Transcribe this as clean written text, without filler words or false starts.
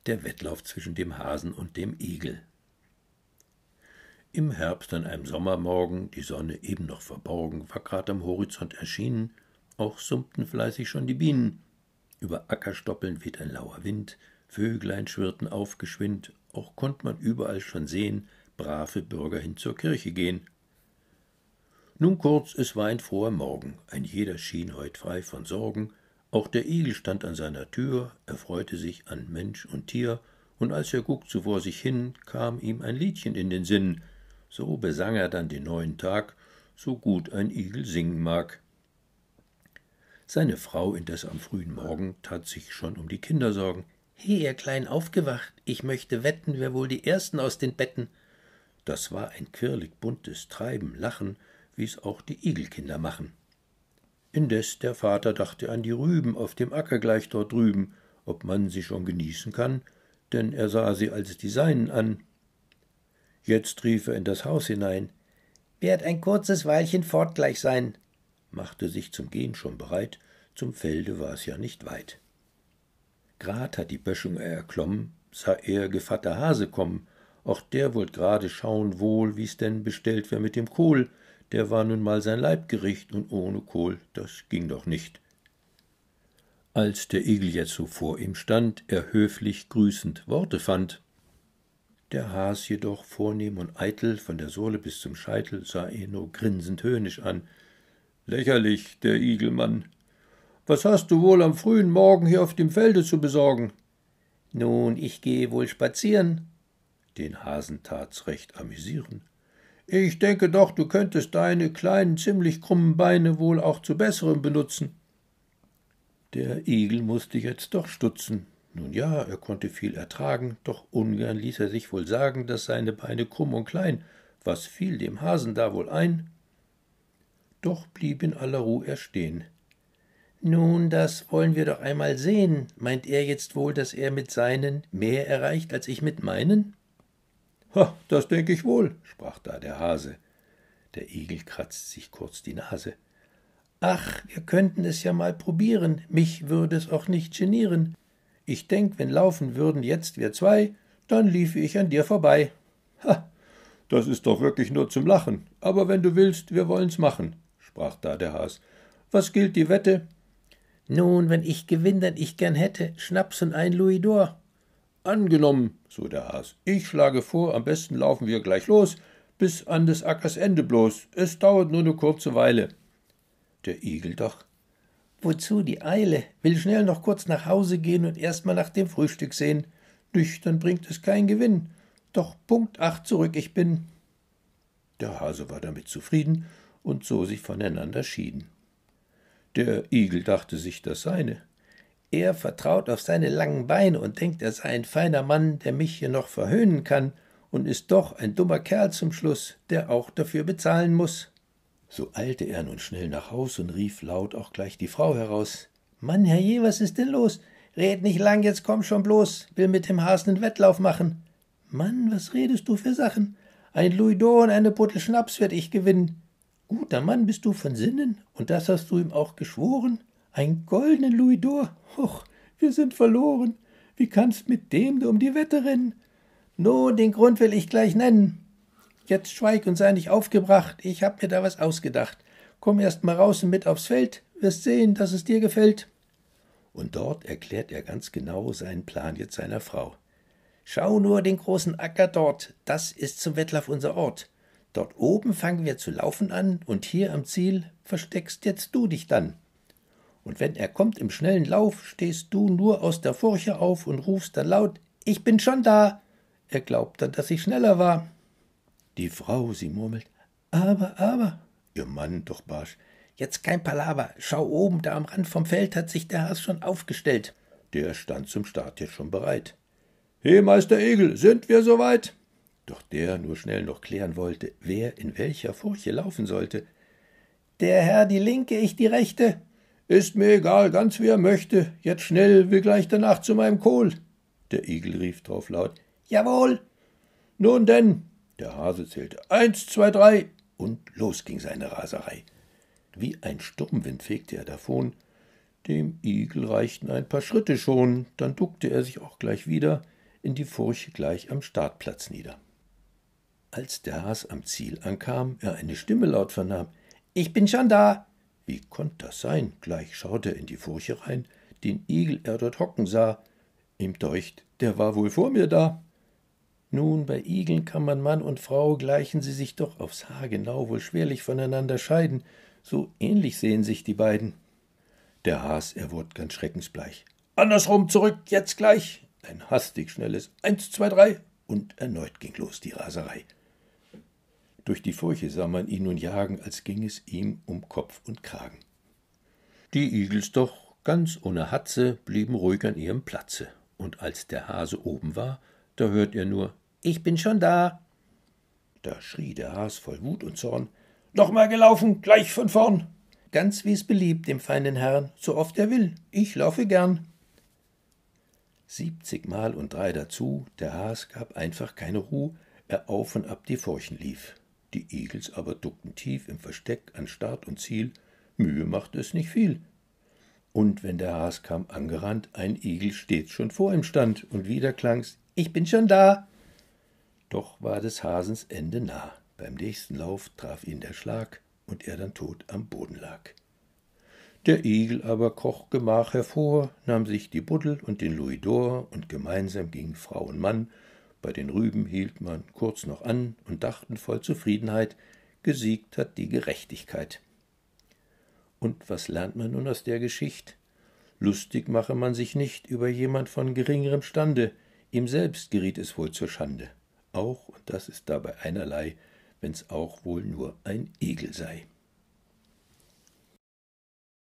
der Wettlauf zwischen dem Hasen und dem Igel. Im Herbst an einem Sommermorgen, die Sonne eben noch verborgen, war grad am Horizont erschienen, auch summten fleißig schon die Bienen. Über Ackerstoppeln weht ein lauer Wind, Vöglein schwirrten auf geschwind, auch konnt man überall schon sehen, brave Bürger hin zur Kirche gehen. Nun kurz, es war ein froher Morgen, ein jeder schien heut frei von Sorgen, auch der Igel stand an seiner Tür, er freute sich an Mensch und Tier, und als er guckte vor sich hin, kam ihm ein Liedchen in den Sinn, so besang er dann den neuen Tag, so gut ein Igel singen mag. Seine Frau indes am frühen Morgen tat sich schon um die Kinder sorgen. »He, ihr Kleinen, aufgewacht, ich möchte wetten, wer wohl die Ersten aus den Betten.« Das war ein quirlig buntes Treiben, Lachen, wie's auch die Igelkinder machen. Indes der Vater dachte an die Rüben auf dem Acker gleich dort drüben, ob man sie schon genießen kann, denn er sah sie als die Seinen an. Jetzt rief er in das Haus hinein. »Werd ein kurzes Weilchen fort gleich sein«, machte sich zum Gehen schon bereit, zum Felde war es ja nicht weit. Grad hat die Böschung er erklommen, sah er Gevatter Hase kommen, auch der wollt gerade schauen wohl, wie's denn bestellt wär mit dem Kohl, der war nun mal sein Leibgericht, und ohne Kohl, das ging doch nicht. Als der Igel jetzt so vor ihm stand, er höflich grüßend Worte fand. Der Has jedoch, vornehm und eitel, von der Sohle bis zum Scheitel, sah ihn nur grinsend höhnisch an. »Lächerlich, der Igelmann! Was hast du wohl am frühen Morgen hier auf dem Felde zu besorgen?« »Nun, ich gehe wohl spazieren.« Den Hasen tat's recht amüsieren. »Ich denke doch, du könntest deine kleinen, ziemlich krummen Beine wohl auch zu Besserem benutzen.« Der Igel mußte jetzt doch stutzen. Nun ja, er konnte viel ertragen, doch ungern ließ er sich wohl sagen, dass seine Beine krumm und klein. Was fiel dem Hasen da wohl ein? Doch blieb in aller Ruh er stehen. »Nun, das wollen wir doch einmal sehen. Meint er jetzt wohl, dass er mit seinen mehr erreicht, als ich mit meinen?« »Ha, das denk ich wohl«, sprach da der Hase. Der Igel kratzt sich kurz die Nase. »Ach, wir könnten es ja mal probieren, mich würde es auch nicht genieren. Ich denk, wenn laufen würden jetzt wir zwei, dann liefe ich an dir vorbei.« »Ha, das ist doch wirklich nur zum Lachen, aber wenn du willst, wir wollen's machen«, sprach da der Has. »Was gilt die Wette?« »Nun, wenn ich gewinn, dann ich gern hätte Schnaps und ein Louisdor.« »Angenommen«, so der Has, »ich schlage vor, am besten laufen wir gleich los, bis an des Ackers Ende bloß, es dauert nur 'ne kurze Weile.« Der Igel doch. »Wozu die Eile? Will schnell noch kurz nach Hause gehen und erst mal nach dem Frühstück sehen. Nüchtern bringt es kein Gewinn. Doch Punkt 8 zurück ich bin.« Der Hase war damit zufrieden, und so sie voneinander schieden. Der Igel dachte sich das Seine. Er vertraut auf seine langen Beine und denkt, er sei ein feiner Mann, der mich hier noch verhöhnen kann, und ist doch ein dummer Kerl zum Schluss, der auch dafür bezahlen muß. So eilte er nun schnell nach Haus und rief laut auch gleich die Frau heraus. »Mann, herrje, was ist denn los? Red nicht lang, jetzt komm schon bloß, will mit dem Hasen einen Wettlauf machen.« »Mann, was redest du für Sachen? Ein Louisdor und eine Buttel Schnaps werd ich gewinnen.« »Guter Mann, bist du von Sinnen? Und das hast du ihm auch geschworen? Ein goldenen Louisdor? Hoch, wir sind verloren. Wie kannst mit dem du um die Wette rennen? Nun, den Grund will ich gleich nennen. Jetzt schweig und sei nicht aufgebracht, ich hab mir da was ausgedacht. Komm erst mal raus und mit aufs Feld, wirst sehen, dass es dir gefällt.« Und dort erklärt er ganz genau seinen Plan jetzt seiner Frau. »Schau nur den großen Acker dort, das ist zum Wettlauf unser Ort. Dort oben fangen wir zu laufen an, und hier am Ziel versteckst jetzt du dich dann. Und wenn er kommt im schnellen Lauf, stehst du nur aus der Furche auf und rufst dann laut, »Ich bin schon da!« Er glaubt dann, dass ich schneller war.« Die Frau, sie murmelt, aber, ihr Mann doch barsch, »Jetzt kein Palaver, schau oben, da am Rand vom Feld hat sich der Has schon aufgestellt.« Der stand zum Start jetzt schon bereit. »He, Meister Igel, sind wir soweit?« Doch der nur schnell noch klären wollte, wer in welcher Furche laufen sollte. »Der Herr die linke, ich die rechte.« »Ist mir egal, ganz wie er möchte, jetzt schnell, will gleich danach zu meinem Kohl.« Der Igel rief drauf laut, »Jawohl!« »Nun denn!« Der Hase zählte 1, 2, 3, und los ging seine Raserei. Wie ein Sturmwind fegte er davon. Dem Igel reichten ein paar Schritte schon, dann duckte er sich auch gleich wieder in die Furche gleich am Startplatz nieder. Als der Has am Ziel ankam, er eine Stimme laut vernahm: »Ich bin schon da!« Wie konnt das sein? Gleich schaute er in die Furche rein, den Igel er dort hocken sah. Ihm deucht, der war wohl vor mir da. Nun, bei Igeln kann man Mann und Frau, gleichen sie sich doch aufs Haar genau, wohl schwerlich voneinander scheiden. So ähnlich sehen sich die beiden. Der Has, er wurde ganz schreckensbleich. »Andersrum, zurück, jetzt gleich!« Ein hastig schnelles 1, 2, 3 und erneut ging los die Raserei. Durch die Furche sah man ihn nun jagen, als ging es ihm um Kopf und Kragen. Die Igels doch, ganz ohne Hatze, blieben ruhig an ihrem Platze. Und als der Hase oben war, da hört er nur: »Ich bin schon da!« Da schrie der Has voll Wut und Zorn: »Nochmal gelaufen, gleich von vorn! Ganz wie's beliebt dem feinen Herrn, so oft er will, ich laufe gern!« 70 Mal und 3 dazu, der Has gab einfach keine Ruh, er auf und ab die Furchen lief. Die Igels aber duckten tief im Versteck an Start und Ziel, Mühe machte es nicht viel. Und wenn der Has kam angerannt, ein Igel stets schon vor ihm stand, und wieder klang's: »Ich bin schon da!« Doch war des Hasens Ende nah, beim nächsten Lauf traf ihn der Schlag, und er dann tot am Boden lag. Der Igel aber kroch gemach hervor, nahm sich die Buddel und den Louisdor, und gemeinsam ging Frau und Mann. Bei den Rüben hielt man kurz noch an und dachten voll Zufriedenheit: gesiegt hat die Gerechtigkeit. Und was lernt man nun aus der Geschicht? Lustig mache man sich nicht über jemand von geringerem Stande, ihm selbst geriet es wohl zur Schande. Auch, und das ist dabei einerlei, wenn's auch wohl nur ein Igel sei.